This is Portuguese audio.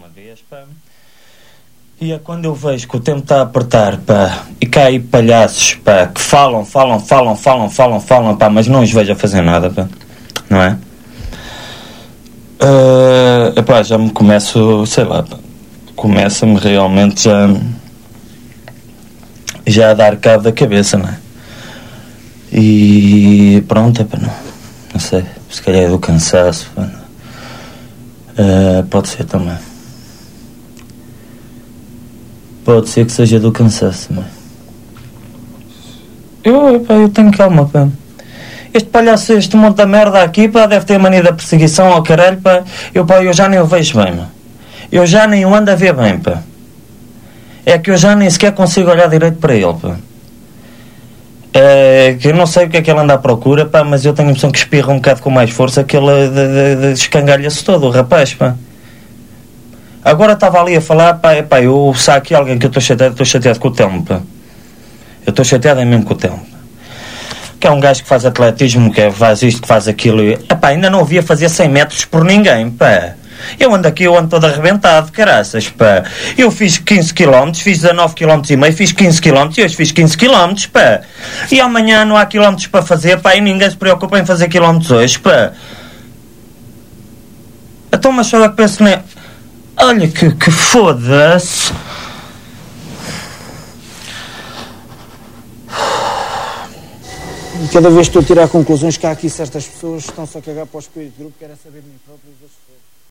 uma vez, pá. E é quando eu vejo que o tempo está a apertar, pá, e cá aí palhaços, pá, que falam, pá, mas não os vejo a fazer nada, pá, não é? Epá, já me começo, sei lá, pá, começa-me realmente já a dar cabo da cabeça, não é? E pronto, epá, não sei, se calhar é do cansaço, pá, pode ser também. Pode ser que seja do cansaço, mas eu tenho calma, pá. Este palhaço, este monte de merda aqui, pá, deve ter mania da perseguição ao caralho, pá. Eu já nem o vejo bem, pá. Eu já nem o ando a ver bem, pá. É que eu já nem sequer consigo olhar direito para ele, pá. Que eu não sei o que é que ele anda à procura, pá, mas eu tenho a impressão que espirra um bocado com mais força, que ele escangalha-se todo, o rapaz, pá. Agora estava ali a falar, pá, eu saio aqui alguém que eu estou chateado com o Telmo, pá. Eu estou chateado mesmo com o Telmo. Que é um gajo que faz atletismo, que faz isto, que faz aquilo. Epá, ainda não o via fazer 100 metros por ninguém, pá. Eu ando todo arrebentado, caraças, pá. Eu fiz 15 km, fiz 19 km e meio, fiz 15 km e hoje fiz 15 km, pá. E amanhã não há quilómetros para fazer, pá, e ninguém se preocupa em fazer quilómetros hoje, pá. Então, mas só é que penso, né? Olha que foda-se. Cada vez estou a tirar conclusões que há aqui certas pessoas que estão-se a cagar para o espírito de grupo, querem saber de mim próprio e dos outros.